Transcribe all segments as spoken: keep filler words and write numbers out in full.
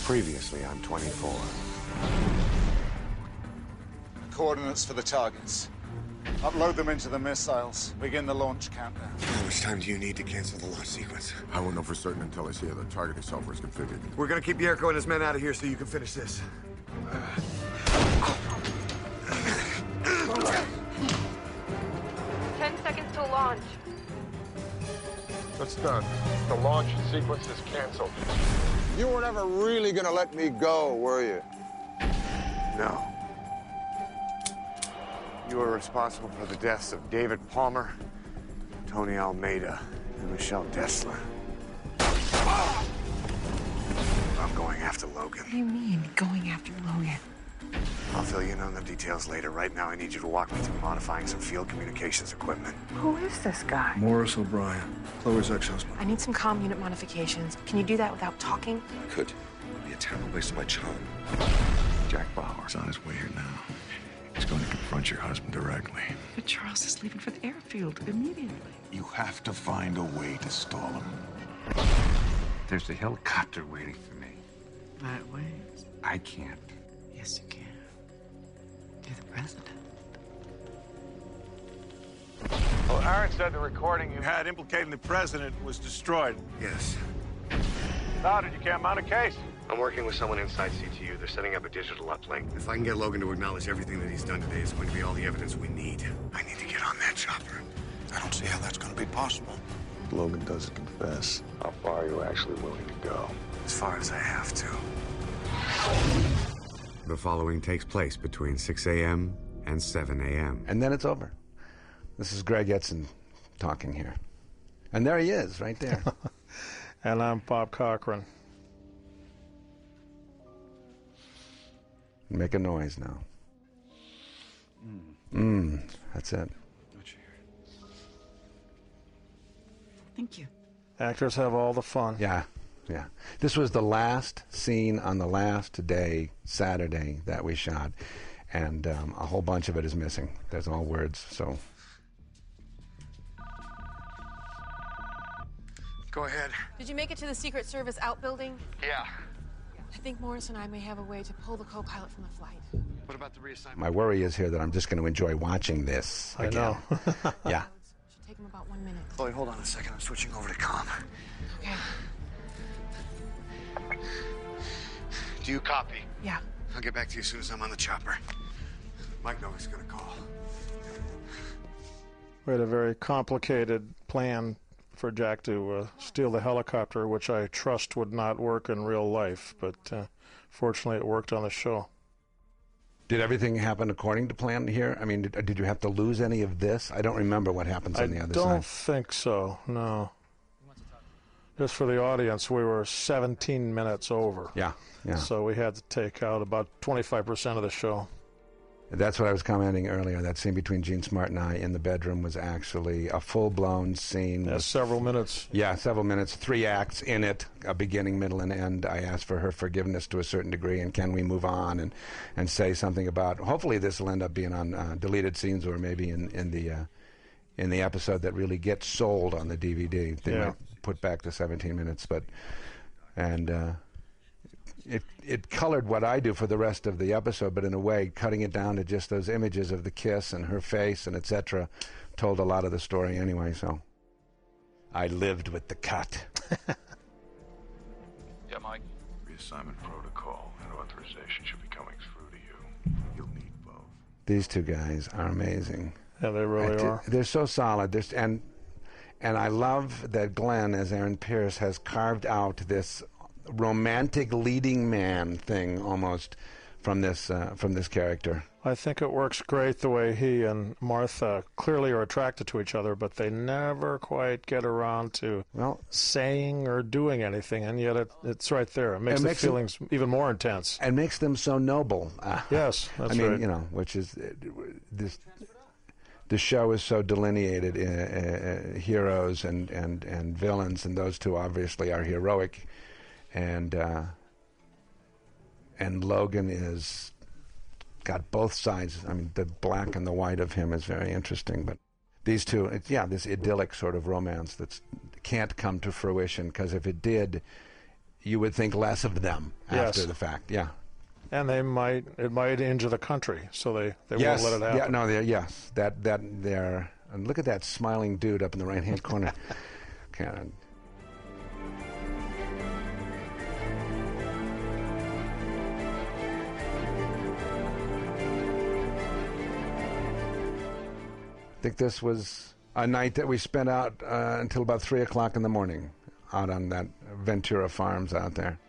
Previously on twenty-four. Coordinates for the targets. Upload them into the missiles. Begin the launch countdown. How much time do you need to cancel the launch sequence? I won't know for certain until I see how the targeting software is configured. We're gonna keep Yerko and his men out of here so you can finish this. Ten seconds to launch. That's done. The launch sequence is canceled. You were never really gonna let me go, were you? No. You are responsible for the deaths of David Palmer, Tony Almeida, and Michelle Dessler. I'm going after Logan. What do you mean, going after Logan? I'll fill you in on the details later. Right now, I need you to walk me through modifying some field communications equipment. Who is this guy? Morris O'Brien, Chloe's ex-husband. I need some comm unit modifications. Can you do that without talking? I could. It'd be a terrible waste of my charm. Jack Bauer's on his way here now. He's going to confront your husband directly. But Charles is leaving for the airfield immediately. You have to find a way to stall him. There's a helicopter waiting for me. Right ways. I can't. Yes, you can. You're the president. Well, Aaron said the recording you had implicating the president was destroyed. Yes. How did you can't mount a case? I'm working with someone inside C T U. They're setting up a digital uplink. If I can get Logan to acknowledge everything that he's done today, it's going to be all the evidence we need. I need to get on that chopper. I don't see how that's going to be possible. Logan doesn't confess. How far are you actually willing to go? As far as I have to. The following takes place between six a m and seven a m And then it's over. This is Greg Etzen talking here. And there he is, right there. And I'm Bob Cochran. Make a noise now. Mmm, that's it. Thank you. Actors have all the fun. Yeah, yeah. This was the last scene on the last day, Saturday, that we shot. And um, a whole bunch of it is missing. There's all words, so. Go ahead. Did you make it to the Secret Service outbuilding? Yeah. I think Morris and I may have a way to pull the co-pilot from the flight. What about the reassignment? My worry is here that I'm just going to enjoy watching this I again. know. Yeah. Should take him about one minute. Chloe, hold on a second. I'm switching over to comm. Okay. Do you copy? Yeah. I'll get back to you as soon as I'm on the chopper. Mike Novick's gonna call. We had a very complicated plan for Jack to uh, steal the helicopter, which I trust would not work in real life, but uh, fortunately it worked on the show. Did everything happen according to plan here? I mean, did, did you have to lose any of this? I don't remember what happens on I the other don't side. think so, no. Just for the audience, we were seventeen minutes over. Yeah, yeah. So we had to take out about twenty-five percent of the show. That's what I was commenting earlier. That scene between Gene Smart and I in the bedroom was actually a full-blown scene. Yeah, with, several minutes. Yeah, several minutes, three acts in it, a beginning, middle, and end. I asked for her forgiveness to a certain degree, and can we move on and, and say something about, hopefully this will end up being on uh, deleted scenes or maybe in, in the uh, in the episode that really gets sold on the D V D. They Yeah. might put back the seventeen minutes, but, and... Uh, It it colored what I do for the rest of the episode, but in a way, cutting it down to just those images of the kiss and her face and et cetera, told a lot of the story anyway. So, I lived with the cut. Yeah, Mike. Reassignment protocol and authorization should be coming through to you. You'll need both. These two guys are amazing. Yeah, they really And are. They're so solid. They're, and and I love that Glenn, as Aaron Pierce, has carved out this romantic leading man thing almost from this uh, from this character. I think it works great the way he and Martha clearly are attracted to each other, but they never quite get around to well saying or doing anything, and yet it, it's right there. It makes it the makes feelings them, even more intense. And makes them so noble. Uh, yes, that's I mean, right. you know, which is uh, this. The show is so delineated in uh, uh, heroes and, and, and villains, and those two obviously are heroic. And uh, and Logan is got both sides. I mean, the black and the white of him is very interesting. But these two, it's, yeah, this idyllic sort of romance that can't come to fruition, because if it did, you would think less of them after Yes. the fact. Yeah. And they might, it might injure the country, so they, they Yes. won't let it happen. Yeah, no, they're, yes. That, that, they're, and look at that smiling dude up in the right-hand corner. Cannon. I think this was a night that we spent out uh, until about three o'clock in the morning out on that Ventura Farms out there.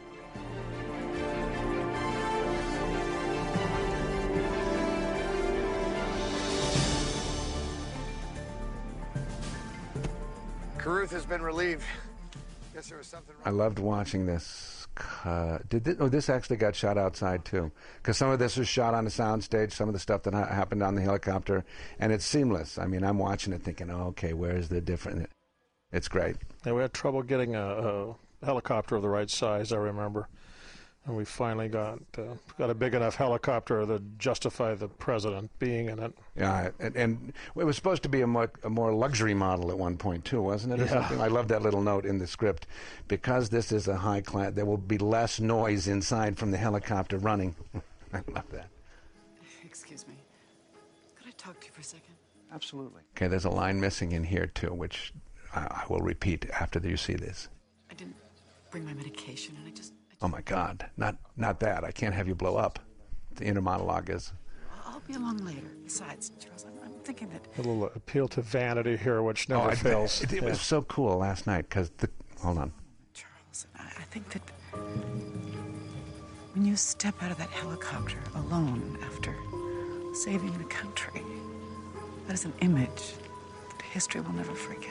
Carruth has been relieved. Guess there was something wrong. I loved watching this. Uh, did this, oh, this actually got shot outside too, because some of this was shot on a soundstage. Some of the stuff that ha- happened on the helicopter, and it's seamless. I mean, I'm watching it thinking, oh, okay, where's the difference? It's great. Yeah, we had trouble getting a, a helicopter of the right size, I remember. And we finally got uh, got a big enough helicopter to justify the president being in it. Yeah, and, and it was supposed to be a more, a more luxury model at one point too, wasn't it? Or Yeah. something? I love that little note in the script. Because this is a high class, there will be less noise inside from the helicopter running. I love that. Excuse me. Could I talk to you for a second? Absolutely. Okay, there's a line missing in here too, which I, I will repeat after you see this. I didn't bring my medication, and I just... Oh my God, not not that. I can't have you blow up. The inner monologue is. I'll be along later. Besides, Charles, I'm, I'm thinking that... A little appeal to vanity here, which never oh, I, fails. It, it Yeah. was so cool last night because the. Hold on. Charles, I, I think that when you step out of that helicopter alone after saving the country, that is an image that history will never forget.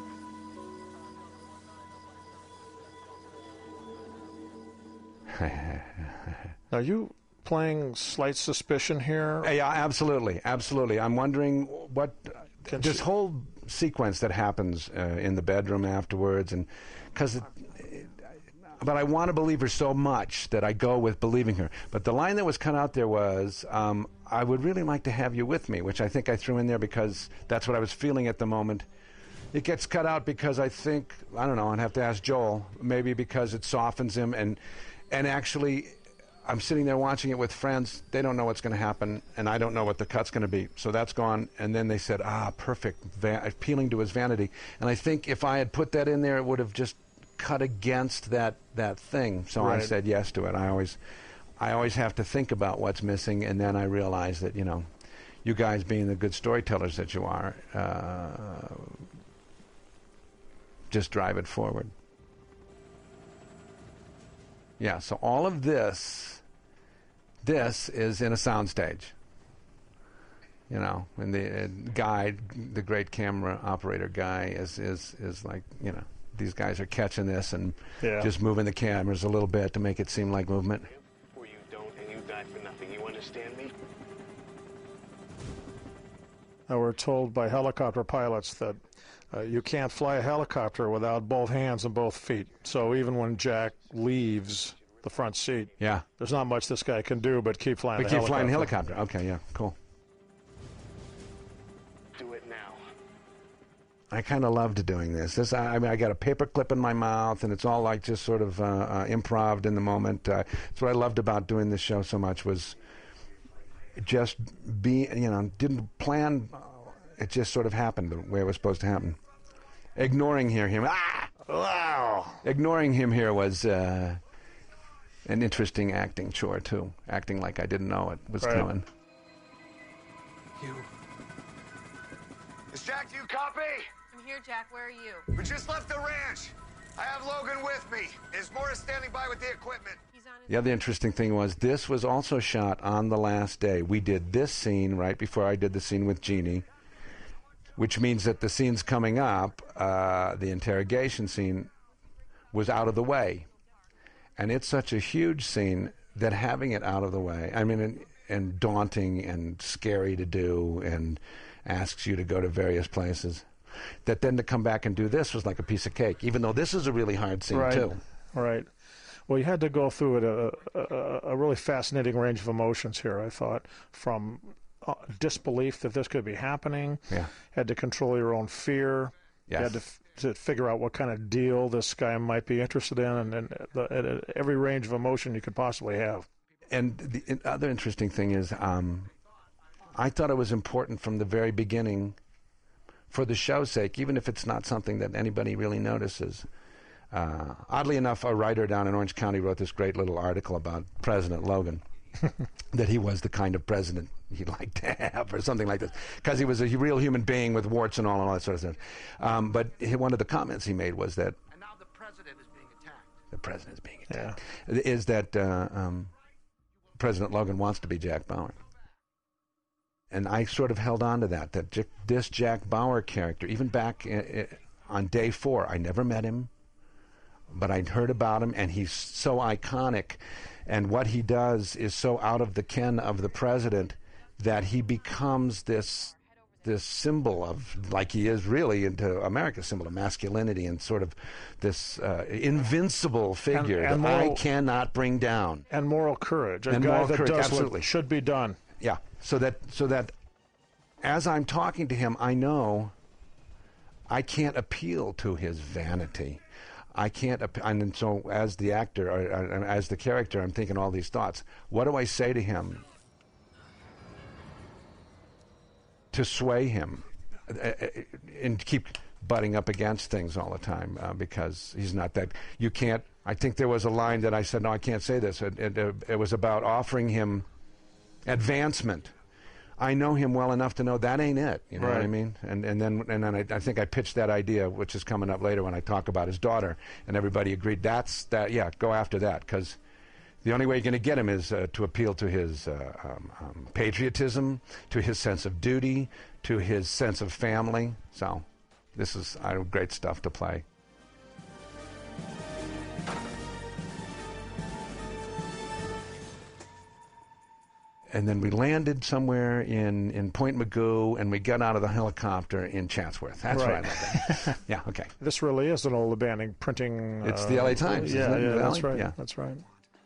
Are you playing Slight Suspicion here? Yeah, absolutely, absolutely. I'm wondering what Can this she- whole sequence that happens uh, in the bedroom afterwards, and because, but I want to believe her so much that I go with believing her. But the line that was cut out there was, um, "I would really like to have you with me," which I think I threw in there because that's what I was feeling at the moment. It gets cut out because I think, I don't know, I'd have to ask Joel, maybe because it softens him, and and actually I'm sitting there watching it with friends. They don't know what's going to happen, and I don't know what the cut's going to be. So that's gone. And then they said, ah, perfect, va- appealing to his vanity. And I think if I had put that in there, it would have just cut against that, that thing. So I Right. said yes to it. I always, I always have to think about what's missing, and then I realize that, you know, you guys being the good storytellers that you are, uh, just drive it forward. Yeah, so all of this, this is in a soundstage. You know, and the uh, guy, the great camera operator guy, is, is, is like, you know, these guys are catching this and Yeah. just moving the cameras a little bit to make it seem like movement. Or you don't, and you die for nothing. You understand me? Now, we're told by helicopter pilots that uh, you can't fly a helicopter without both hands and both feet. So even when Jack leaves the front seat, Yeah. there's not much this guy can do but keep flying We the keep helicopter. flying the helicopter. Okay, yeah, cool. Do it now. I kind of loved doing this. This, I, I mean, I got a paper clip in my mouth, and it's all like just sort of uh, uh, improv in the moment. Uh, that's what I loved about doing this show so much, was just be, you know, didn't plan. It just sort of happened the way it was supposed to happen. Ignoring here, him, ah, wow. Ignoring him here was uh, an interesting acting chore too. Acting like I didn't know it was Right. coming. You. Is Jack, do you copy? I'm here, Jack. Where are you? We just left the ranch. I have Logan with me. Is Morris standing by with the equipment? He's on his The other interesting thing was this was also shot on the last day. We did this scene right before I did the scene with Jeannie, which means that the scenes coming up, uh, the interrogation scene, was out of the way. And it's such a huge scene that having it out of the way, I mean, and, and daunting and scary to do, and asks you to go to various places, that then to come back and do this was like a piece of cake, even though this is a really hard scene Right. too. Right. Well, you had to go through it a, a, a really fascinating range of emotions here, I thought, from uh, disbelief that this could be happening. Yeah. Had to control your own fear. You Yes. had to f- to figure out what kind of deal this guy might be interested in, and, and the, every range of emotion you could possibly have. And the other interesting thing is, um, I thought it was important from the very beginning, for the show's sake, even if it's not something that anybody really notices. Uh, oddly enough, a writer down in Orange County wrote this great little article about President Logan, that he was the kind of president he'd like to have, or something like this, because he was a real human being with warts and all, and all that sort of stuff. Um, but he, one of the comments he made was that, And now the president is being attacked. the president is being attacked, yeah. is that uh, um, President Logan wants to be Jack Bauer. And I sort of held on to that, that J- this Jack Bauer character, even back I- I, on day four, I never met him, but I'd heard about him, and he's so iconic, and what he does is so out of the ken of the president that he becomes this this symbol of, like he is really into America's symbol of masculinity, and sort of this uh, invincible figure and, and that moral, I cannot bring down. And moral courage, a and guy moral that courage, does absolutely. what should be done. Yeah, so that so that as I'm talking to him, I know I can't appeal to his vanity. I can't, and so as the actor, or, or as the character, I'm thinking all these thoughts. What do I say to him to sway him and keep butting up against things all the time, uh, because he's not that, you can't, I think there was a line that I said, no, I can't say this. It, it, it was about offering him advancement. I know him well enough to know that ain't it. You know right. what I mean? And and then and then I, I think I pitched that idea, which is coming up later when I talk about his daughter, and everybody agreed. That's that. Yeah, go after that, because the only way you're going to get him is uh, to appeal to his uh, um, um, patriotism, to his sense of duty, to his sense of family. So this is uh, great stuff to play. And then we landed somewhere in, in Point Mugu, and we got out of the helicopter in Chatsworth. That's right. right. Yeah, okay. This really is an old abandoned printing. It's uh, the L A Times. Yeah, isn't it, yeah, the that's Valley? right. Yeah. That's right.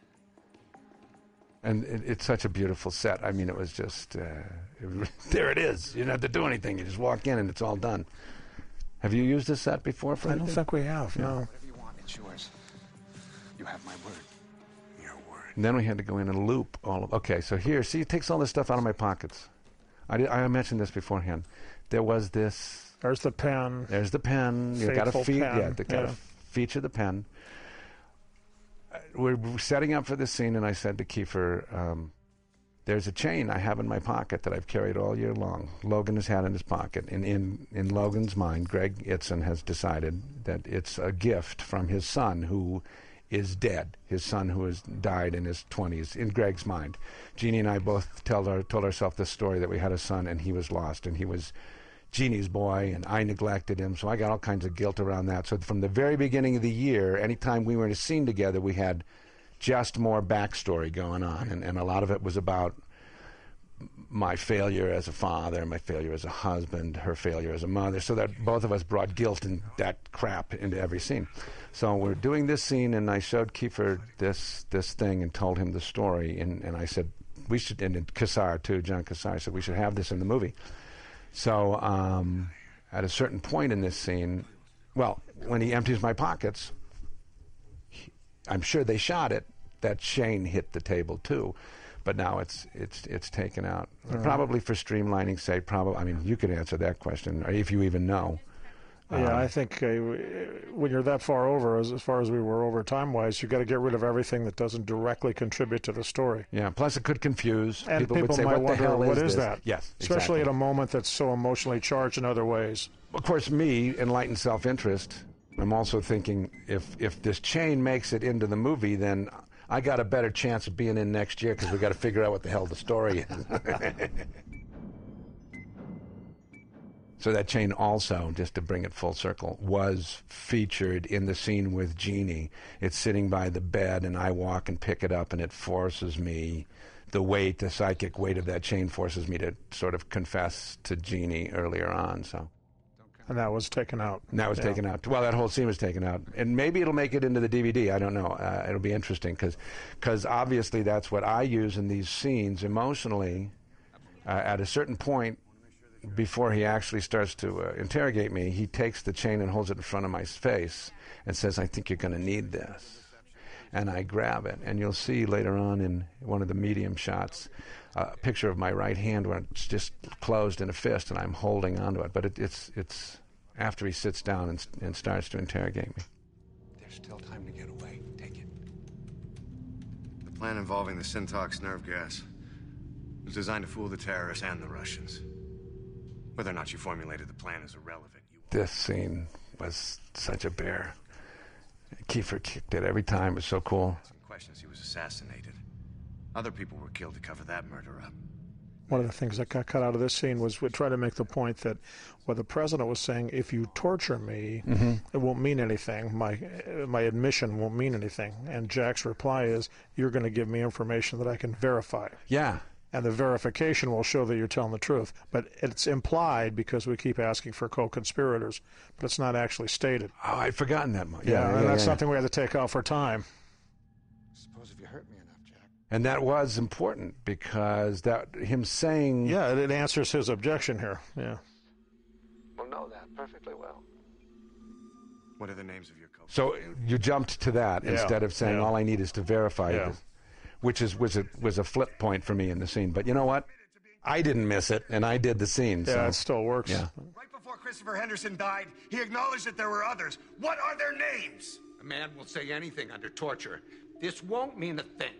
And it, it's such a beautiful set. I mean, it was just, uh, it, there it is. You don't have to do anything. You just walk in, and it's all done. Have you used this set before? For I don't anything? think we have, Yeah. no. Whatever you want, it's yours. You have my word. Your word. And then we had to go in and loop all of. Okay, so here, see, it takes all this stuff out of my pockets. I did, I mentioned this beforehand. There was this. There's the pen. There's the pen. You got to Faithful feed. pen, Yeah, they got to yeah. feature the pen. Uh, We're setting up for this scene, and I said to Kiefer, um, "There's a chain I have in my pocket that I've carried all year long. Logan has had in his pocket, and in in Logan's mind, Greg Itzin has decided that it's a gift from his son who." Is dead. His son who has died in his twenties, in Greg's mind. Jeannie and I both tell our, told ourselves this story, that we had a son and he was lost, and he was Jeannie's boy, and I neglected him, so I got all kinds of guilt around that. So from the very beginning of the year, anytime we were in a scene together, we had just more backstory going on, and, and a lot of it was about my failure as a father, my failure as a husband, her failure as a mother, so that both of us brought guilt and that crap into every scene. So we're doing this scene, and I showed Kiefer this this thing and told him the story, and, and I said, we should, and Kassar too, John Kassar said, we should have this in the movie. So um, at a certain point in this scene, well, when he empties my pockets, he, I'm sure they shot it, that chain hit the table too. But now it's it's it's taken out, Mm. probably for streamlining sake. Probably, I mean, you could answer that question, or if you even know. Yeah, Um, I think uh, when you're that far over, as, as far as we were over time-wise, you've got to get rid of everything that doesn't directly contribute to the story. Yeah, plus it could confuse. And people, people would say, might what the wonder, hell what is, is this? that? Yes, Especially exactly. at a moment that's so emotionally charged in other ways. Of course, me, enlightened self-interest, I'm also thinking, if if this chain makes it into the movie, then I got a better chance of being in next year, because we got to figure out what the hell the story is. So that chain also, just to bring it full circle, was featured in the scene with Jeannie. It's sitting by the bed, and I walk and pick it up, and it forces me, the weight, the psychic weight of that chain forces me to sort of confess to Jeannie earlier on. So. And that was taken out. And that was Yeah. taken out. Well, that whole scene was taken out. And maybe it'll make it into the D V D. I don't know. Uh, it'll be interesting, because because obviously that's what I use in these scenes emotionally. Uh, at a certain point, before he actually starts to uh, interrogate me, he takes the chain and holds it in front of my face and says, "I think you're going to need this." And I grab it, and you'll see later on in one of the medium shots uh, a picture of my right hand where it's just closed in a fist, and I'm holding onto it. But it, it's it's after he sits down and, and starts to interrogate me. There's still time to get away. Take it. The plan involving the Syntox nerve gas was designed to fool the terrorists and the Russians. Whether or not you formulated the plan is irrelevant. You This scene was such a bear. Kiefer kicked it every time. It was so cool. Some questions. He was assassinated. Other people were killed to cover that murder up. One of the things that got cut out of this scene was we try to make the point that what the president was saying, if you torture me, mm-hmm. it won't mean anything. My my admission won't mean anything. And Jack's reply is, you're going to give me information that I can verify. Yeah. And the verification will show that you're telling the truth. But it's implied because we keep asking for co-conspirators, but it's not actually stated. Oh, I'd forgotten that. Yeah, Yeah, and yeah, that's yeah. something we had to take out for time. Suppose if you hurt me enough, Jack. And that was important because that him saying... Yeah, it, it answers his objection here. Yeah. We'll know that perfectly well. What are the names of your co So you jumped to that Yeah, instead of saying yeah. all I need is to verify Yeah. this, which is was a was a flip point for me in the scene. But you know what? I didn't miss it, and I did the scene. Yeah, so. it still works. Yeah. Right before Christopher Henderson died, he acknowledged that there were others. What are their names? A man will say anything under torture. This won't mean a thing.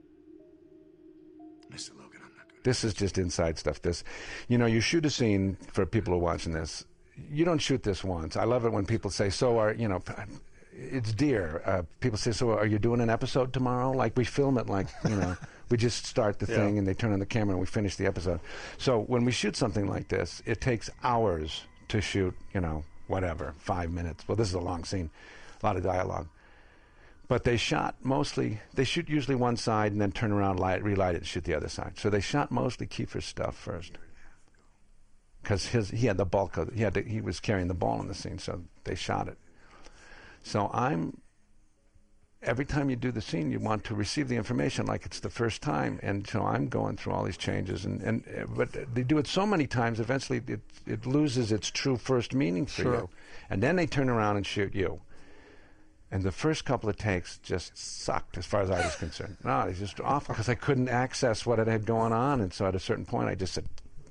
Mister Logan, I'm not going to... This is just inside stuff. This, you know, you shoot a scene for people who are watching this. You don't shoot this once. I love it when people say, so are, you know, it's dear. Uh, people say, so are you doing an episode tomorrow? Like we film it like, you know, we just start the Yeah. thing and they turn on the camera and we finish the episode. So when we shoot something like this, it takes hours to shoot, you know, whatever, five minutes. Well, this is a long scene, a lot of dialogue. But they shot mostly, they shoot usually one side and then turn around, light, relight it, and shoot the other side. So they shot mostly Kiefer's stuff first. Because his he had the bulk of, he, had to, he was carrying the ball in the scene, so they shot it. So I'm, every time you do the scene, you want to receive the information like it's the first time. And so I'm going through all these changes. and, and But they do it so many times, eventually it, it loses its true first meaning for Sure. you. And then they turn around and shoot you. And the first couple of takes just sucked as far as I was concerned. No, it was just awful because I couldn't access what it had going on. And so at a certain point, I just said,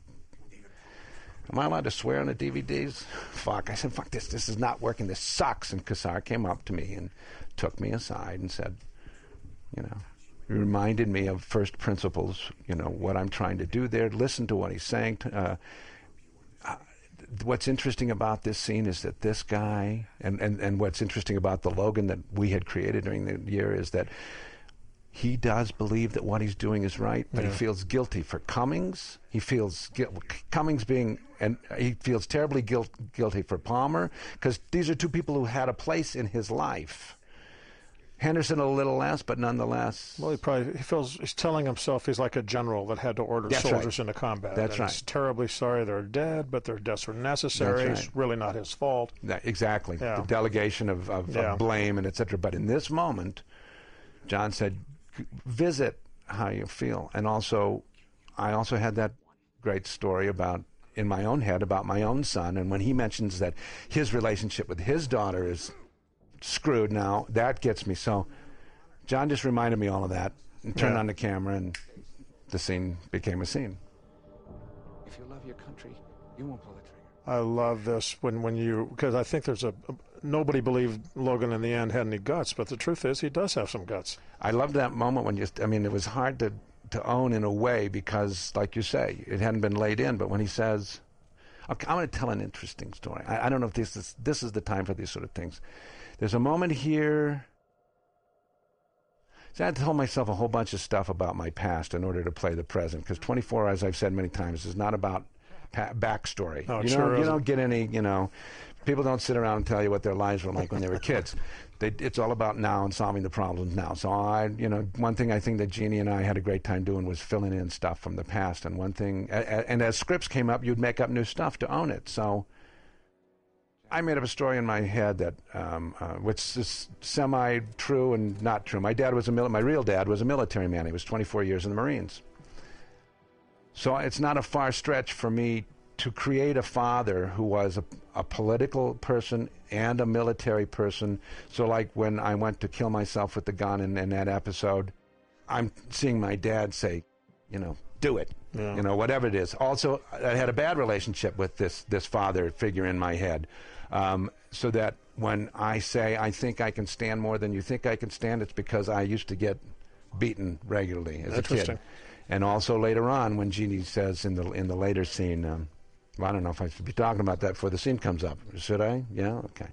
am I allowed to swear on the D V Ds? Fuck. I said, fuck this. This is not working. This sucks. And Kassar came up to me and took me aside and said, you know, he reminded me of first principles, you know, what I'm trying to do there. Listen to what he's saying. To, uh, uh, what's interesting about this scene is that this guy, and, and, and what's interesting about the Logan that we had created during the year is that he does believe that what he's doing is right, but Yeah. he feels guilty for Cummings. He feels gu- Cummings being, and he feels terribly guilt, guilty for Palmer, because these are two people who had a place in his life. Henderson a little less, but nonetheless. Well, he probably he feels he's telling himself he's like a general that had to order That's soldiers right. into combat. That's and right. He's terribly sorry they're dead, but their deaths were necessary. That's right. It's really not his fault. That, exactly. Yeah. The delegation of, of, Yeah. of blame and et cetera. But in this moment, John said, visit how you feel. And also, I also had that great story about, in my own head, about my own son. And when he mentions that his relationship with his daughter is screwed now, that gets me. So John just reminded me all of that and turned Yeah. on the camera, and the scene became a scene. If you love your country, you won't pull the trigger. I love this when, when you, because I think there's a, nobody believed Logan in the end had any guts, but the truth is he does have some guts. I loved that moment when just, I mean, it was hard to, to own in a way because, like you say, it hadn't been laid in, but when he says, okay, I'm going to tell an interesting story. I, I don't know if this is, this is the time for these sort of things. There's a moment here. So I had to tell myself a whole bunch of stuff about my past in order to play the present, because twenty-four, as I've said many times, is not about pa- backstory. No, it you sure don't, you isn't. don't get any, you know, people don't sit around and tell you what their lives were like when they were kids. They, it's all about now and solving the problems now. So I, you know, one thing I think that Jeannie and I had a great time doing was filling in stuff from the past. And one thing, a, a, and as scripts came up, you'd make up new stuff to own it. So I made up a story in my head that, um, uh, which is semi-true and not true. My dad was a mil- my real dad was a military man. He was twenty-four years in the Marines. So it's not a far stretch for me to create a father who was a, a political person and a military person. So like when I went to kill myself with the gun in, in that episode, I'm seeing my dad say, you know, do it, yeah. you know, whatever it is. Also, I had a bad relationship with this, this father figure in my head. Um, so that when I say I think I can stand more than you think I can stand, it's because I used to get beaten regularly as a kid. And also later on, when Jeannie says in the in the later scene, um, well, I don't know if I should be talking about that before the scene comes up. Should I? Yeah? Okay.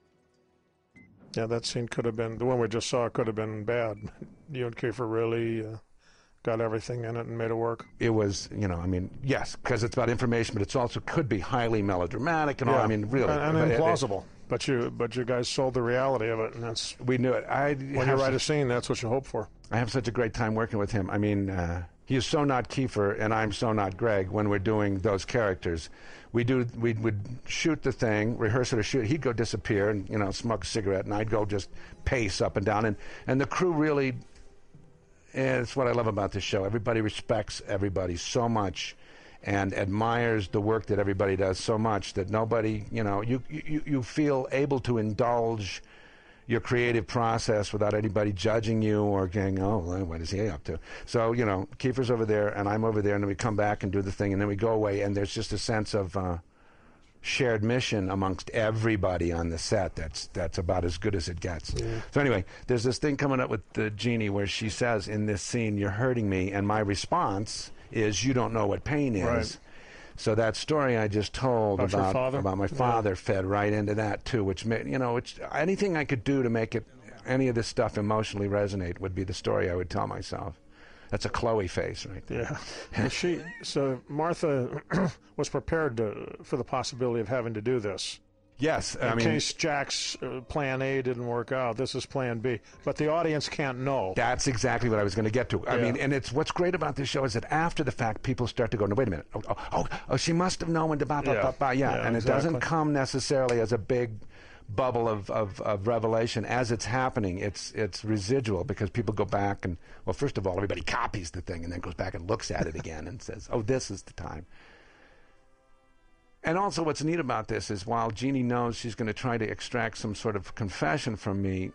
Yeah, that scene could have been, the one we just saw could have been bad. You and Kiefer really uh, got everything in it and made it work. It was, you know, I mean, yes, because it's about information, but it's also could be highly melodramatic and yeah. all. I mean, really. And, and implausible. But you but you guys sold the reality of it, and that's... We knew it. I when you write a scene, that's what you hope for. I have such a great time working with him. I mean... Uh, He is so not Kiefer, and I'm so not Greg when we're doing those characters. We do, we would shoot the thing, rehearse it or shoot. He'd go disappear and, you know, smoke a cigarette, and I'd go just pace up and down. And, and the crew really, and it's what I love about this show. Everybody respects everybody so much and admires the work that everybody does so much that nobody, you know, you, you, you feel able to indulge your creative process without anybody judging you or going, oh, what is he up to? So, you know, Kiefer's over there and I'm over there, and then we come back and do the thing, and then we go away, and there's just a sense of uh, shared mission amongst everybody on the set that's that's about as good as it gets. Yeah. So anyway, there's this thing coming up with uh, Jeannie where she says in this scene, you're hurting me, and my response is, you don't know what pain is. Right. So that story I just told about about, about my father yeah. fed right into that too, which made, you know, which anything I could do to make it, any of this stuff emotionally resonate would be the story I would tell myself. That's a Chloe face right there. Yeah. she so Martha was prepared to, for the possibility of having to do this. Yes, I in mean, case Jack's uh, plan A didn't work out, this is plan B. But the audience can't know. That's exactly what I was going to get to. I yeah. mean, and it's what's great about this show is that after the fact, people start to go, no, wait a minute. Oh, oh, oh, oh she must have known to blah, blah, yeah. blah, blah. Yeah, yeah and exactly. it doesn't come necessarily as a big bubble of, of, of revelation. As it's happening, it's it's residual because people go back and, well, first of all, everybody copies the thing and then goes back and looks at it again and says, oh, this is the time. And also what's neat about this is while Jeannie knows she's going to try to extract some sort of confession from me,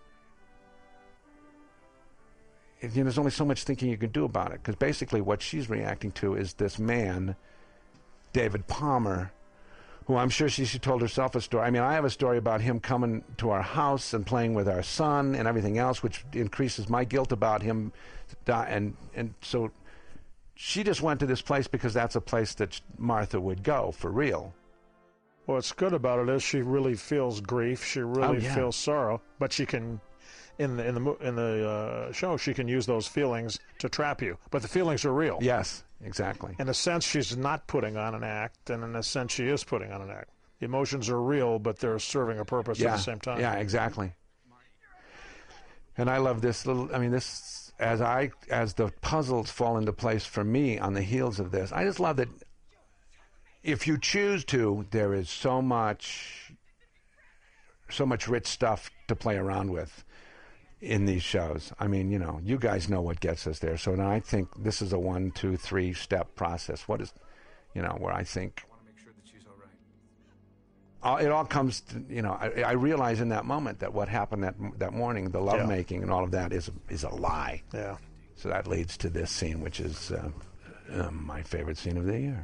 you know, there's only so much thinking you can do about it, because basically what she's reacting to is this man, David Palmer, who I'm sure she, she told herself a story. I mean, I have a story about him coming to our house and playing with our son and everything else, which increases my guilt about him. And, and so she just went to this place because that's a place that Martha would go for real. What's good about it is she really feels grief. She really oh, yeah. feels sorrow, but she can, in the in the in the uh, show, she can use those feelings to trap you. But the feelings are real. Yes, exactly. In a sense, she's not putting on an act, and in a sense, she is putting on an act. The emotions are real, but they're serving a purpose yeah. at the same time. Yeah, exactly. And I love this little. I mean, this as I as the puzzles fall into place for me on the heels of this. I just love that. If you choose to, there is so much, so much rich stuff to play around with in these shows. I mean, you know, you guys know what gets us there. So now I think this is a one, two, three step process. What is, you know, where I think. I want to make sure that she's all right. It all comes to, you know, I, I realize in that moment that what happened that that morning, the lovemaking yeah. and all of that is is a lie. Yeah. So that leads to this scene, which is uh, uh, my favorite scene of the year.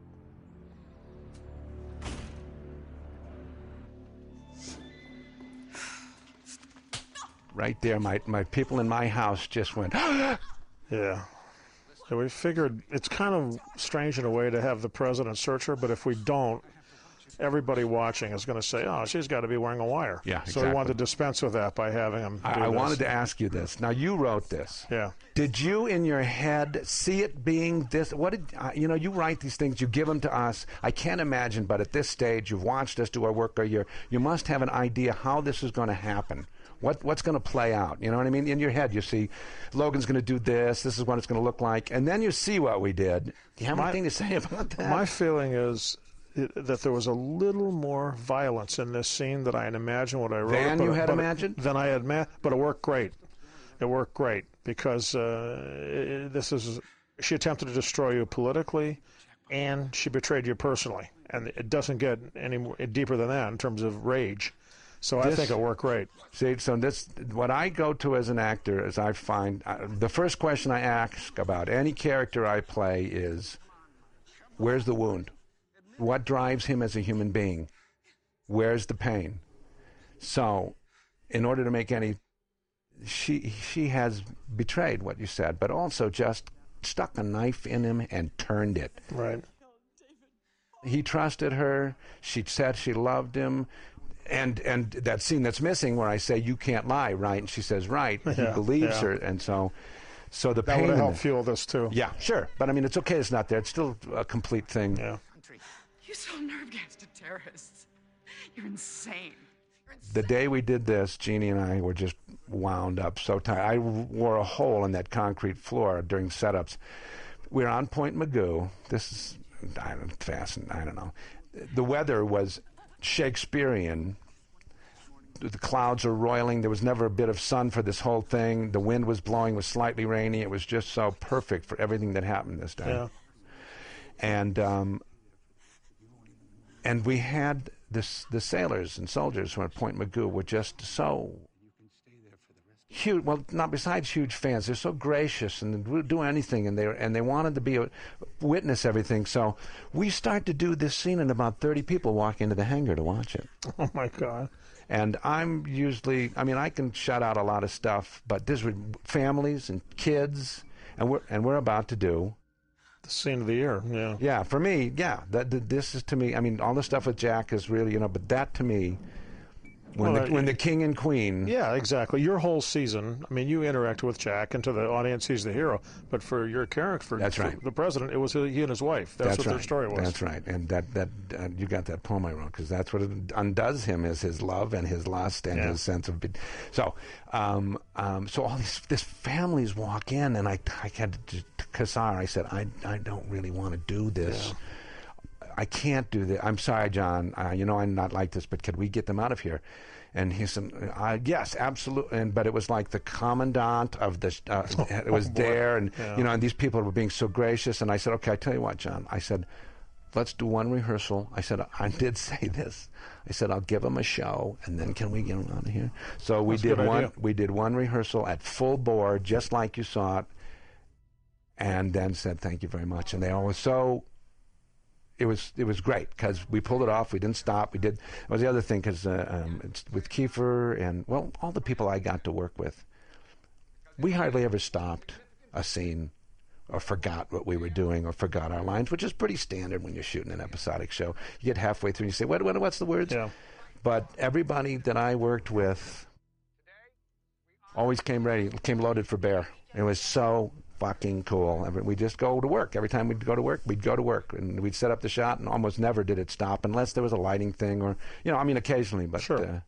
Right there, my, my people in my house just went, yeah. So we figured it's kind of strange in a way to have the president search her, but if we don't, everybody watching is going to say, oh, she's got to be wearing a wire. Yeah, so exactly. we wanted to dispense with that by having him do I, I this. wanted to ask you this. Now, you wrote this. Yeah. Did you, in your head, see it being this? What did, uh, you know, you write these things, you give them to us. I can't imagine, but at this stage, you've watched us do our work, or you're, you must have an idea how this is going to happen. What what's going to play out? You know what I mean? In your head, you see, Logan's going to do this. This is what it's going to look like, and then you see what we did. Do you have my, anything to say about that? My feeling is it, that there was a little more violence in this scene than I had imagined when I wrote than it. you had but imagined? Than I had imagined, but it worked great. It worked great because uh, it, this is she attempted to destroy you politically, and she betrayed you personally. And it doesn't get any more, deeper than that in terms of rage. So I This- think it worked great. See, so this, what I go to as an actor is I find, uh, the first question I ask about any character I play is, where's the wound? What drives him as a human being? Where's the pain? So, in order to make any, she she has betrayed what you said, but also just stuck a knife in him and turned it. Right. He trusted her. She said she loved him. And and that scene that's missing where I say, you can't lie, right? And she says, right. He Yeah, believes yeah. her. And so so the That pain would have in helped it- fuel this, too. Yeah, sure. But I mean, it's okay it's not there. It's still a complete thing. Yeah. You sold nerve gas to terrorists. You're insane. The day we did this, Jeannie and I were just wound up so tight. I wore a hole in that concrete floor during setups. We were on Point Magoo. This is, I don't, fast, I don't know. The weather was Shakespearean. The clouds are roiling. There was never a bit of sun for this whole thing. The wind was blowing. It was slightly rainy. It was just so perfect for everything that happened this day. Yeah. And um, and we had this, the sailors and soldiers from Point Magoo were just so huge. Well, not besides huge fans, they're so gracious and would do anything, and they and they wanted to be a, witness everything. So we start to do this scene, and about thirty people walk into the hangar to watch it. Oh my God. And I'm usually, I mean, I can shut out a lot of stuff, but this were families and kids, and we're and we're about to do the scene of the year. Yeah. Yeah, for me, yeah. That, that this is to me. I mean, all the stuff with Jack is really, you know, but that to me, when Well, the uh, when the king and queen. Yeah, exactly. Your whole season, I mean, you interact with Jack, and to the audience, he's the hero. But for your character, for, That's for right. the president, it was he and his wife. That's, what right. their story was. That's right. And that that uh, you got that poem I wrote, because that's what it undoes him, is his love and his lust and Yeah. his sense of. Be- so, um, um, so all these this families walk in, and I I had to, to Kassar. I said, I I don't really want to do this. I can't do this. I'm sorry, John. Uh, you know I'm not like this, but could we get them out of here? And he said, uh, yes, absolutely. And but it was like the commandant of the, uh, it was boy. there, and Yeah. you know, and these people were being so gracious. And I said, okay, I tell you what, John. I said, let's do one rehearsal. I said, I did say this. I said, I'll give them a show, and then can we get them out of here? So we That's a did good one. idea. We did one rehearsal at full bore, just like you saw it, and then said thank you very much. And they all were so. It was it was great because we pulled it off. We didn't stop. We did. It was the other thing because uh, um, it's with Kiefer and well, all the people I got to work with. We hardly ever stopped a scene, or forgot what we were doing, or forgot our lines, which is pretty standard when you're shooting an episodic show. You get halfway through and you say, "What? what what's the words?" Yeah. But everybody that I worked with always came ready, came loaded for bear. It was so fucking cool. Every- We just go to work. Every time we'd go to work, we'd go to work. And we'd set up the shot, and almost never did it stop unless there was a lighting thing or, you know, I mean, occasionally. But Sure. uh,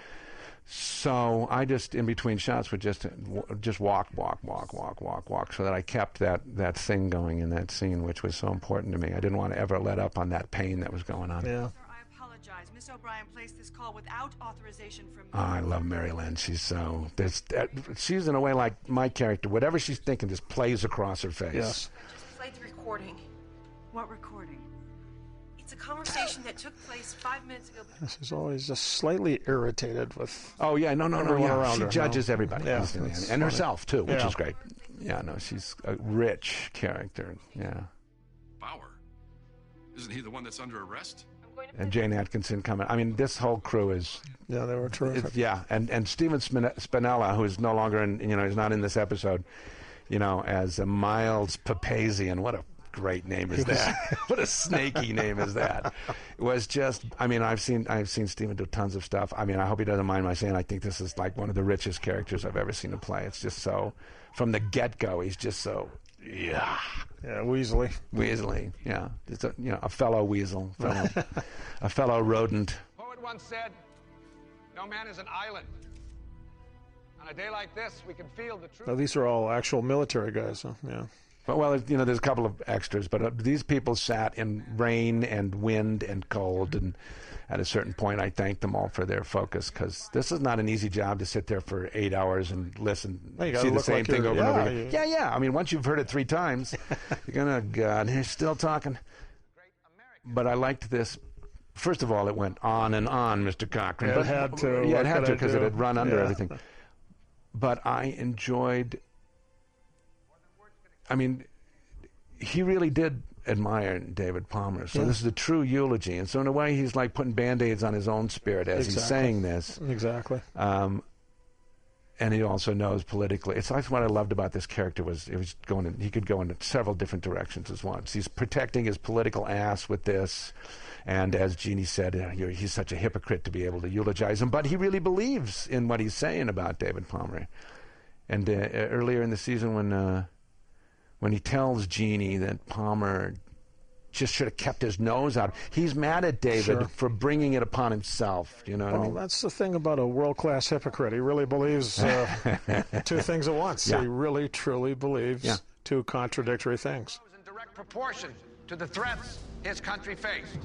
so I just, in between shots, would just just walk, walk, walk, walk, walk, walk, so that I kept that, that thing going in that scene, which was so important to me. I didn't want to ever let up on that pain that was going on. Yeah. I apologize. Miss O'Brien placed this call without authorization from me. Oh, I love Mary Lynn. She's so there's, uh, she's in a way like my character. Whatever she's thinking just plays across her face. Yes. Just played the recording. What recording? It's a conversation that took place five minutes ago. She's always just slightly irritated with. Oh yeah, no, no, no. everyone Yeah. around She her, judges no? everybody, Yeah, and, that's and funny. herself too, which Yeah. is great. Yeah, no, she's a rich character. Yeah, Bauer? Isn't he the one that's under arrest? and Jane Atkinson coming. I mean, this whole crew is. Yeah, they were terrific. It, yeah, and and Steven Spin- Spinella, who is no longer in, you know, he's not in this episode, you know, as a Miles Papazian. What a great name is that? What a snaky name is that? It was just. I mean, I've seen I've seen Steven do tons of stuff. I mean, I hope he doesn't mind my saying. I think this is like one of the richest characters I've ever seen him play. It's just so, from the get go, he's just so. Yeah. Yeah, Weasley. Weasley, yeah. Just a, you know, a fellow weasel, fellow, a fellow rodent. Poet once said, no man is an island. On a day like this, we can feel the truth. Now, these are all actual military guys. Huh? Yeah. But, well, you know, there's a couple of extras, but uh, these people sat in rain and wind and cold, and at a certain point, I thanked them all for their focus, because this is not an easy job to sit there for eight hours and listen, Well, you gotta see the look same like thing you're- over and over yeah, again. you- Yeah, yeah. I mean, once you've heard it three times, you're gonna, God, he's still talking. but I liked this. First of all, it went on and on, Mister Cochran. It but, had to. Yeah, What it had could to I because it do? had run under Yeah. everything. But I enjoyed. I mean, he really did admire David Palmer. So Yeah. this is a true eulogy. And so in a way, he's like putting Band-Aids on his own spirit as he's Exactly. saying this. Exactly. Um, and he also knows politically. It's that's what I loved about this character was it was going. In, he could go in several different directions at once. He's protecting his political ass with this, and as Jeannie said, uh, you're, he's such a hypocrite to be able to eulogize him. But he really believes in what he's saying about David Palmer. And uh, earlier in the season, when uh, when he tells Jeannie that Palmer just should have kept his nose out. He's mad at David Sure. for bringing it upon himself. You know what Well, I mean? that's the thing about a world-class hypocrite. He really believes uh, two things at once. Yeah. He really, truly believes Yeah. two contradictory things. In direct proportion to the threats his country faced.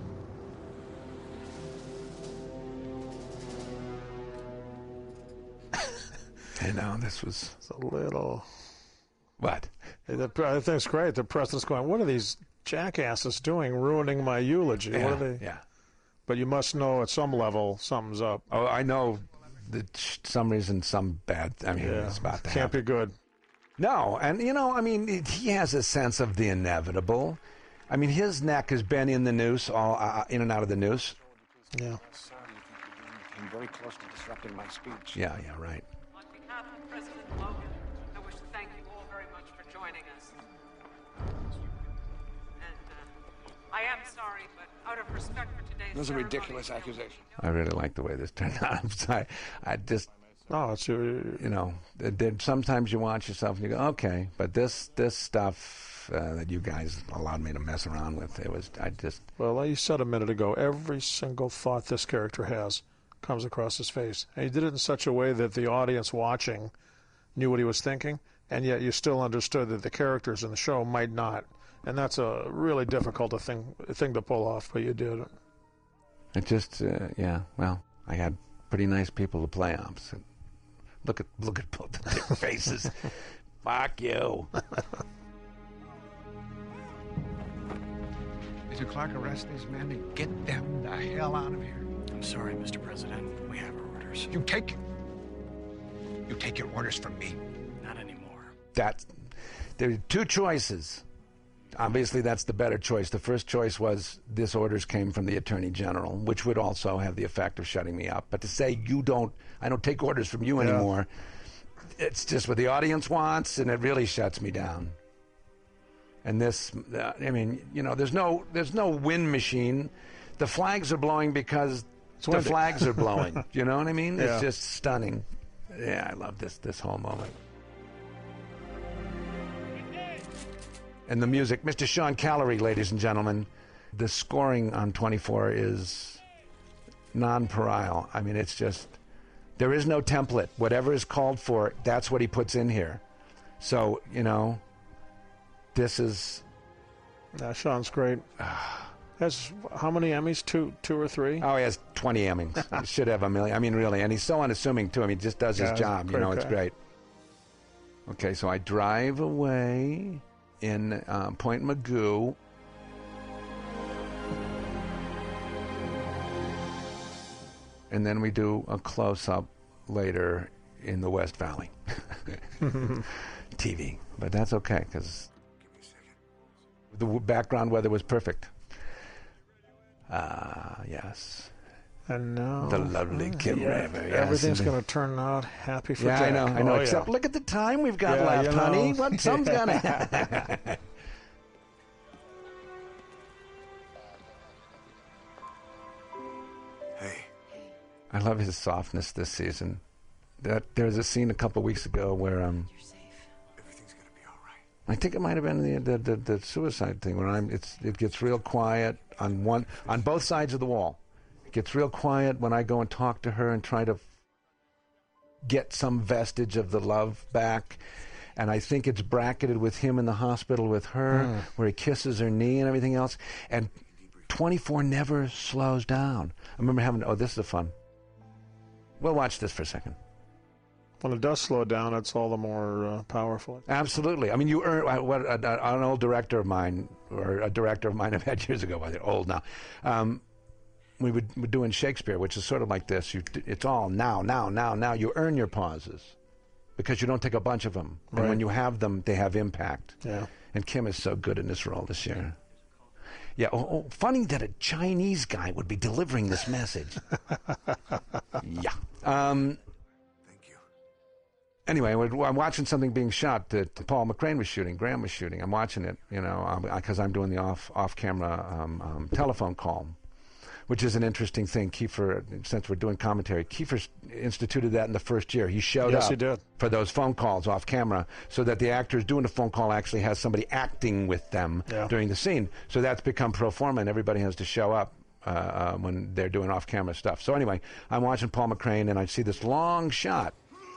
You know, this was It's a little... what? The, I think it's great. The president's going, what are these jackasses doing, ruining my eulogy? Yeah, what are they? yeah. But you must know at some level something's up. Oh, I know that some reason, some bad. I mean, Yeah. it's about to Can't happen. be good. No, and you know, I mean, it, he has a sense of the inevitable. I mean, his neck has been in the noose, all uh, in and out of the noose. Yeah. Sorry, you think you're doing came very close to disrupting my speech. Yeah, yeah, right. On behalf of President Logan, I wish to thank you all very much for joining us. And uh, I am sorry, but out of respect for today's Those are ceremony, ridiculous accusations. I really like the way this turned out. I'm sorry. I just, No, it's... Uh, you know, it, it, sometimes you watch yourself and you go, okay, but this this stuff uh, that you guys allowed me to mess around with, it was, I just, well, like you said a minute ago, every single thought this character has comes across his face. And he did it in such a way that the audience watching knew what he was thinking, and yet you still understood that the characters in the show might not. And that's a really difficult thing thing to pull off, but you did it. it just, uh, yeah, well, I had pretty nice people to play ops. Look at, look at both of their faces. Fuck you. Mister Clark, arrest these men and get them the hell out of here. I'm sorry, Mister President. We have our orders. You take You take your orders from me. Not anymore. That, there are two choices. Obviously, that's the better choice. The first choice was this orders came from the Attorney General, which would also have the effect of shutting me up. But to say you don't, I don't take orders from you Yeah. anymore, it's just what the audience wants, and it really shuts me down. And this, uh, I mean, you know, there's no, there's no wind machine. The flags are blowing because the windy. flags are blowing. You know what I mean? Yeah. It's just stunning. Yeah, I love this this whole moment. And the music, Mister Sean Callery, ladies and gentlemen. The scoring on twenty-four is non-pariah. I mean, it's just, there is no template. Whatever is called for, that's what he puts in here. So, you know, this is... Yeah, Sean's great. Has how many Emmys? Two, two or three? Oh, he has twenty Emmys. He should have a million. I mean, really. And he's so unassuming, too. I mean, he just does Yeah, his he's a job. You great know, it's guy. great. Okay, so I drive away in uh, Point Magoo. And then we do a close-up later in the West Valley. T V. But that's okay, because the w- background weather was perfect. Ah, uh, yes. And now the lovely Kim yeah, Raver. Yes. Everything's going to turn out happy for yeah, Jack. I know, I know. Oh, Except yeah. look at the time we've got Yeah, left, you know. honey. What something's gonna happen. Hey. I love his softness this season. That there's a scene a couple weeks ago where um. Everything's gonna be all right. I think it might have been the the, the, the suicide thing where I'm. It's it gets real quiet on one on both sides of the wall. It gets real quiet when I go and talk to her and try to get some vestige of the love back. And I think it's bracketed with him in the hospital with her, Mm. where he kisses her knee and everything else. And twenty-four never slows down. I remember having. Oh, this is a fun. We'll watch this for a second. When it does slow down, it's all the more uh, powerful. Absolutely. I mean, you earn uh, what uh, an old director of mine, or a director of mine I've had years ago. Well, they're old now. Um, we would were doing Shakespeare, which is sort of like this. You, it's all now, now, now, now. You earn your pauses because you don't take a bunch of them, Right. and when you have them, they have impact. Yeah. And Kim is so good in this role this year. Yeah. Oh, oh, funny that a Chinese guy would be delivering this message. Yeah. Um, Anyway, I'm watching something being shot that Paul McCrane was shooting, Graham was shooting. I'm watching it, you know, because I'm doing the off off camera um, um, telephone call, which is an interesting thing. Kiefer, since we're doing commentary, Kiefer instituted that in the first year. He showed Yes, up he did. for those phone calls off camera, so that the actors doing the phone call actually has somebody acting with them Yeah. during the scene. So that's become pro forma, and everybody has to show up uh, uh, when they're doing off camera stuff. So anyway, I'm watching Paul McCrane, and I see this long shot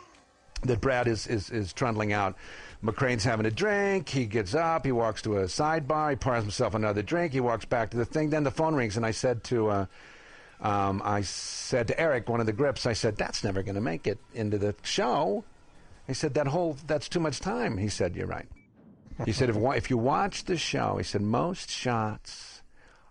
that Brad is, is, is trundling out. McCrane's having a drink. He gets up. He walks to a sidebar. He pours himself another drink. He walks back to the thing. Then the phone rings, and I said to uh, um, I said to Eric, one of the grips, I said, that's never going to make it into the show. He said, that whole that's too much time. He said, you're right. He said, if, if you watch the show, he said, most shots,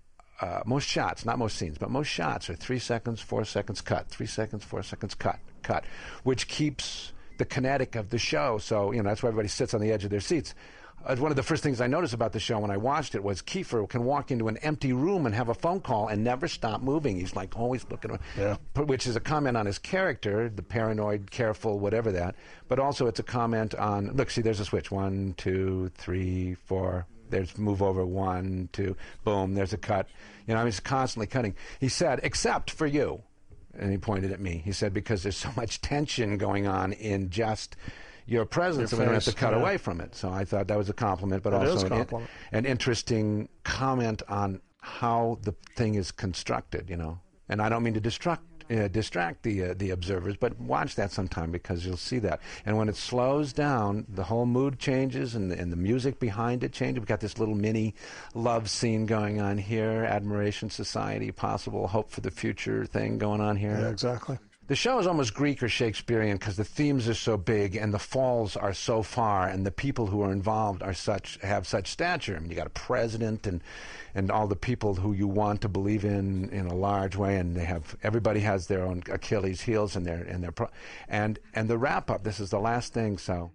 uh, most shots, not most scenes, but most shots are three seconds, four seconds, cut. Three seconds, four seconds, cut, cut, which keeps the kinetic of the show. So, you know, that's why everybody sits on the edge of their seats. Uh, one of the first things I noticed about the show when I watched it was Kiefer can walk into an empty room and have a phone call and never stop moving. He's like always looking, yeah. which is a comment on his character, the paranoid, careful, whatever that. But also it's a comment on, look, see, there's a switch. One, two, three, four. There's move over, one, two, boom, there's a cut. You know, I mean, he's constantly cutting. He said, except for you. And he pointed at me. He said, because there's so much tension going on in just your presence, Your and we don't have face, to cut yeah. away from it. So I thought that was a compliment, but It is also a an, compliment. an interesting comment on how the thing is constructed, you know. And I don't mean to distract, uh, distract the uh, the observers, but watch that sometime because you'll see that. And when it slows down, the whole mood changes and the, and the music behind it changes. We've got this little mini love scene going on here, admiration, society, possible hope for the future thing going on here. Yeah, exactly. The show is almost Greek or Shakespearean because the themes are so big and the falls are so far and the people who are involved are such have such stature. I mean, you got a president and and all the people who you want to believe in in a large way, and they have everybody has their own Achilles heels and their and their pro- and and the wrap up. This is the last thing. So,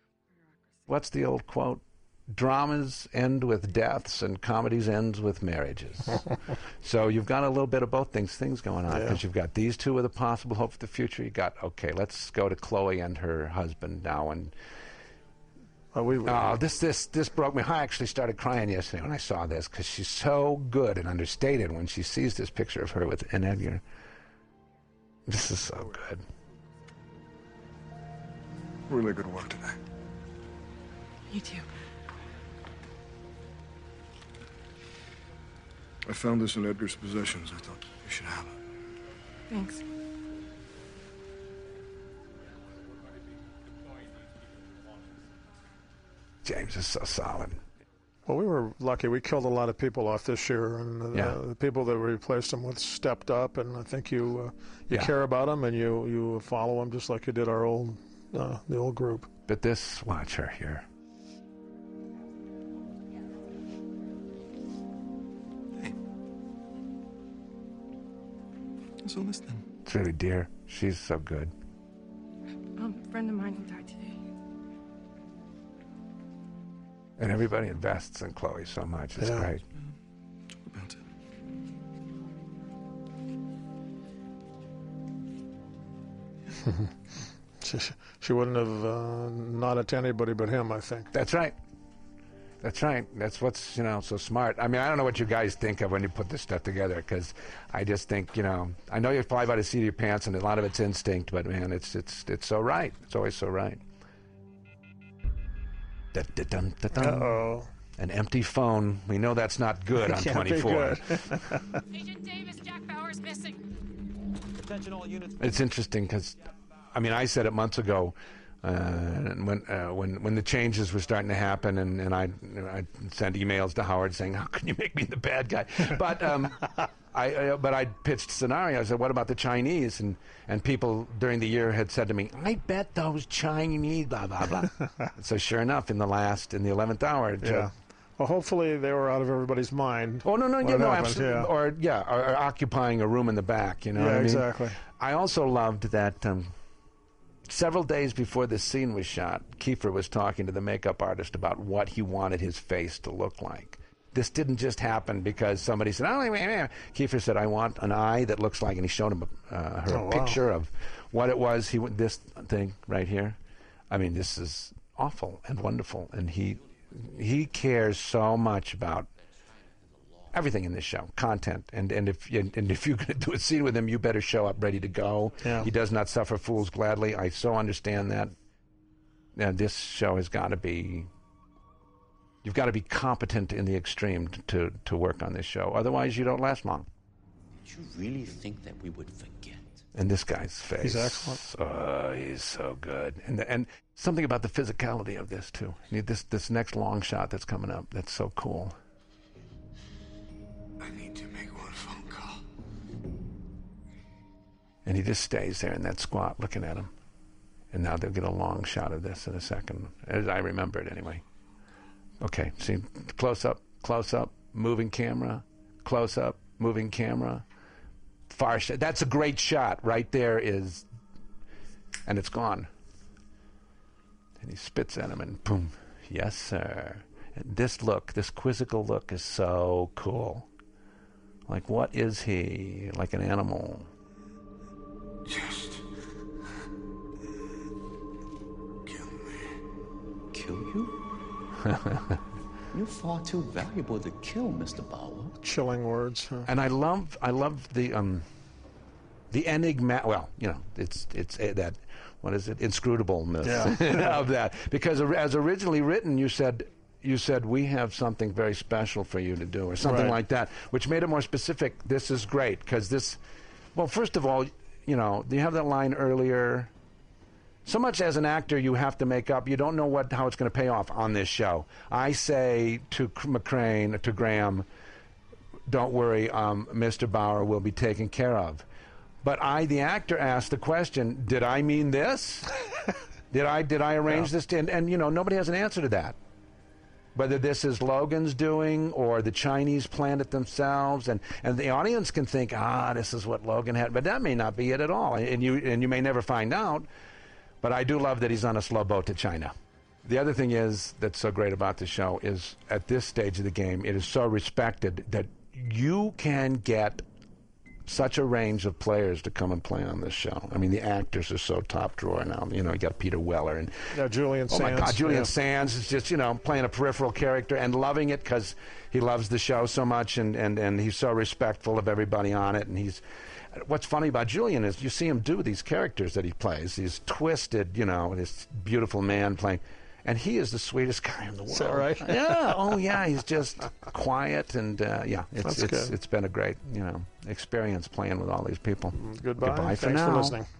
what's the old quote? Dramas end with deaths and comedies ends with marriages. So you've got a little bit of both things things going on because Yeah. you've got these two with a possible hope for the future. You got, okay, let's go to Chloe and her husband now. And uh, we, we, oh, this this this broke me. I actually started crying yesterday when I saw this because she's so good and understated when she sees this picture of her with an Edgar. This is so good. Really good work today. You too. I found this in Edgar's possessions. I thought you should have it. Thanks. James is so solid. Well, we were lucky. We killed a lot of people off this year, and uh, Yeah. the people that we replaced them with stepped up. And I think you uh, you Yeah. care about them and you you follow them just like you did our old uh, the old group. But this, watch her here. What's all this then? It's really dear. She's so good. Um, a friend of mine who died today. And everybody invests in Chloe so much. It's Yeah. great. Talk about it. she, she wouldn't have uh, nodded to anybody but him, I think. That's right. That's right. That's what's, you know, so smart. I mean, I don't know what you guys think of when you put this stuff together, because I just think, you know, I know you fly by the seat of your pants, and a lot of it's instinct, but man, it's it's it's so right. It's always so right. Uh-oh. An empty phone. We know that's not good on Can't be twenty-four. good. Agent Davis, Jack Bauer's missing. Attention all units. It's interesting because, I mean, I said it months ago. Uh, and when uh, when when the changes were starting to happen, and, and I I sent emails to Howard saying, "How can you make me the bad guy?" But um, I uh, but I pitched scenarios. I said, "What about the Chinese?" And and people during the year had said to me, "I bet those Chinese blah blah blah." So sure enough, in the last in the eleventh hour, Yeah. Joe, Well, hopefully they were out of everybody's mind. Oh no, no, when yeah, it no, happened, absolutely, yeah. or yeah, or, or occupying a room in the back. You know Yeah, what I mean? exactly. I also loved that um, several days before this scene was shot, Kiefer was talking to the makeup artist about what he wanted his face to look like. This didn't just happen because somebody said, "Oh, wait, wait, wait." Kiefer said, "I want an eye that looks like," and he showed him uh, her Oh, wow. picture of what it was. He wa- this thing right here. I mean, this is awful and wonderful, and he he cares so much about everything in this show, content, and and if and, and if you're going to do a scene with him, you better show up ready to go. Yeah. He does not suffer fools gladly. I so understand that. Now, this show has got to be. You've got to be competent in the extreme to, to to work on this show. Otherwise, you don't last long. Did you really think that we would forget? And this guy's face. He's excellent. Oh, he's so good. And the, and something about the physicality of this too. I mean, This this next long shot that's coming up. That's so cool. I need to make one phone call. And he just stays there in that squat looking at him. And now they'll get a long shot of this in a second, as I remember it anyway. Okay, see, close up, close up, moving camera, close up, moving camera, far shot. That's a great shot. Right there is, and it's gone. And he spits at him and boom, yes, sir. And this look, this quizzical look is so cool. Like, what is he? Like an animal. Just kill me. Kill you? You're far too valuable to kill, Mister Bauer. Chilling words. Huh? And I love, I love the um, the enigma. Well, you know, it's it's uh, that. What is it? Inscrutableness Yeah. of that. Because as originally written, you said you said we have something very special for you to do, or something Right. like that, which made it more specific. This is great because this. Well, first of all, you know, you have that line earlier. So much as an actor you have to make up. You don't know what how it's going to pay off on this show. I say to McCrane, to Graham, don't worry, um, Mister Bauer will be taken care of. But I, the actor, asked the question, did I mean this? did I did I arrange Yeah. this? To, and, and, you know, nobody has an answer to that. Whether this is Logan's doing or the Chinese planned it themselves, and, and the audience can think, ah, this is what Logan had, but that may not be it at all, and you and you may never find out. But I do love that he's on a slow boat to China. The other thing is that's so great about the show is at this stage of the game, it is so respected that you can get such a range of players to come and play on this show. I mean, the actors are so top drawer now. You know, you got Peter Weller and Yeah, Julian oh Sands. my God, Julian yeah. Sands is just, you know, playing a peripheral character and loving it because he loves the show so much, and, and, and he's so respectful of everybody on it. And he's, what's funny about Julian is you see him do these characters that he plays. He's twisted, you know, this beautiful man playing. And he is the sweetest guy in the world. Is that right? Yeah. Oh, yeah. He's just quiet, and uh, yeah, it's That's it's good. it's been a great, you know, experience playing with all these people. Goodbye. Goodbye for Thanks now. for listening.